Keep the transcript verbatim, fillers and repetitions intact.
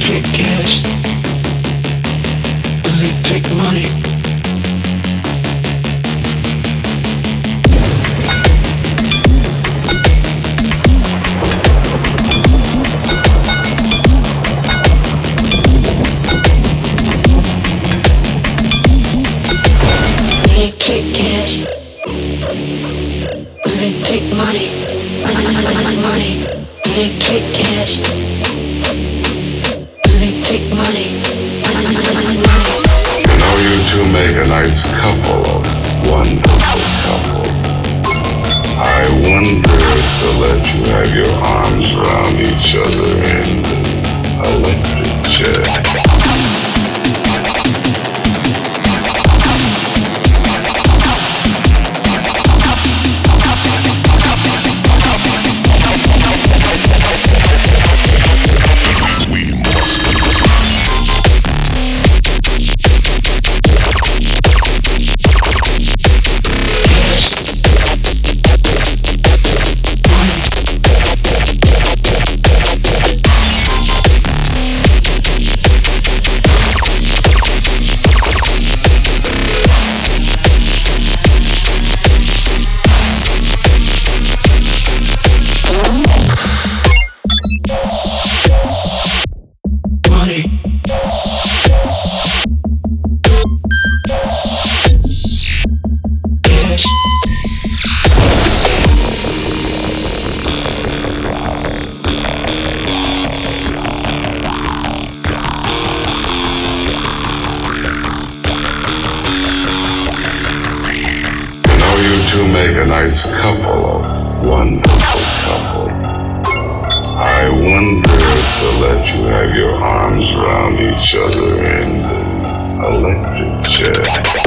Electric gas. Electric money. Electric gas. Electric money. Money. Electric gas. Electric money. Money. You know, you two make a nice couple, wonderful couple. I wonder if they'll let you have your arms around each other in an electric chair. To make a nice couple, wonderful couple. I wonder if they'll let you have your arms around each other in an electric chair.